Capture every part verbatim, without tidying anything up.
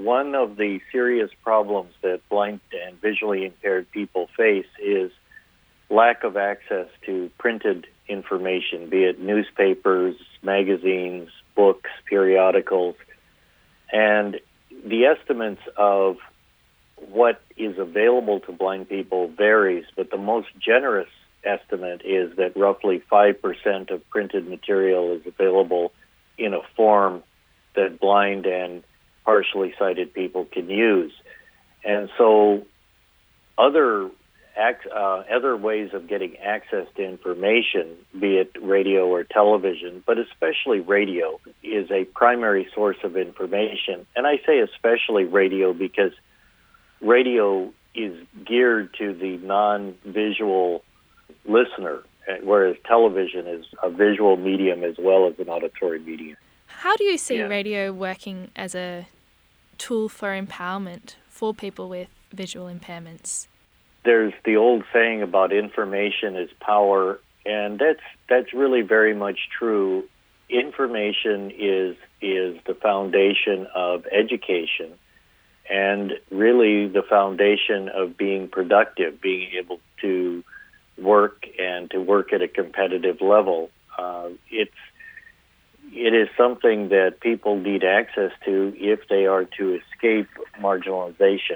one of the serious problems that blind and visually impaired people face is lack of access to printed information, be it newspapers, magazines, books, periodicals. And the estimates of what is available to blind people varies, but the most generous estimate is that roughly five percent of printed material is available in a form that blind and partially sighted people can use. And so other uh, other ways of getting access to information, be it radio or television, but especially radio, is a primary source of information. And I say especially radio because radio is geared to the non-visual listener, whereas television is a visual medium as well as an auditory medium. How do you see Yeah. radio working as a tool for empowerment for people with visual impairments? There's the old saying about information is power, and that's that's really very much true. Information is is the foundation of education, and really the foundation of being productive, being able to work and to work at a competitive level. Uh, it's it is something that people need access to if they are to escape marginalization.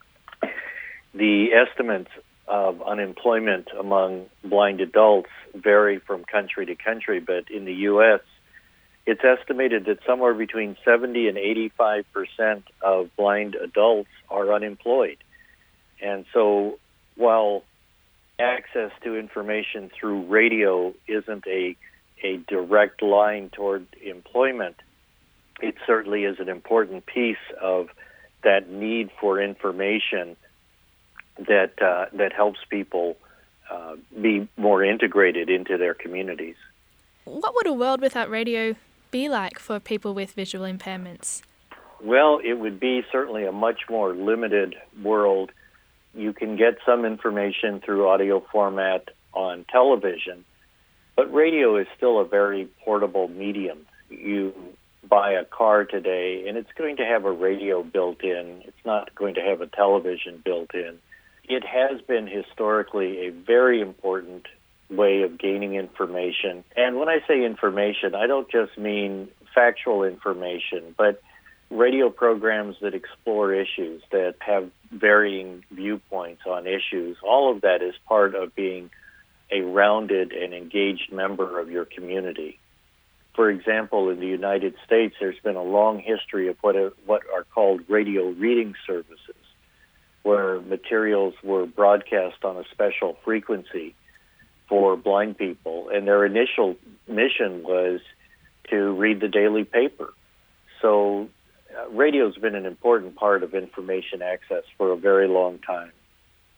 The estimates of unemployment among blind adults vary from country to country, but in the U S, it's estimated that somewhere between seventy and eighty-five percent of blind adults are unemployed. And so while access to information through radio isn't a, a direct line toward employment, it certainly is an important piece of that need for information that uh, that helps people uh, be more integrated into their communities. What would a world without radio be like for people with visual impairments? Well, it would be certainly a much more limited world. You can get some information through audio format on television, but radio is still a very portable medium. You buy a car today, and it's going to have a radio built in. It's not going to have a television built in. It has been historically a very important way of gaining information. And when I say information, I don't just mean factual information, but radio programs that explore issues, that have varying viewpoints on issues. All of that is part of being a rounded and engaged member of your community. For example, in the United States, there's been a long history of what are, what are called radio reading services, where materials were broadcast on a special frequency for blind people, and their initial mission was to read the daily paper. So uh, radio's been an important part of information access for a very long time.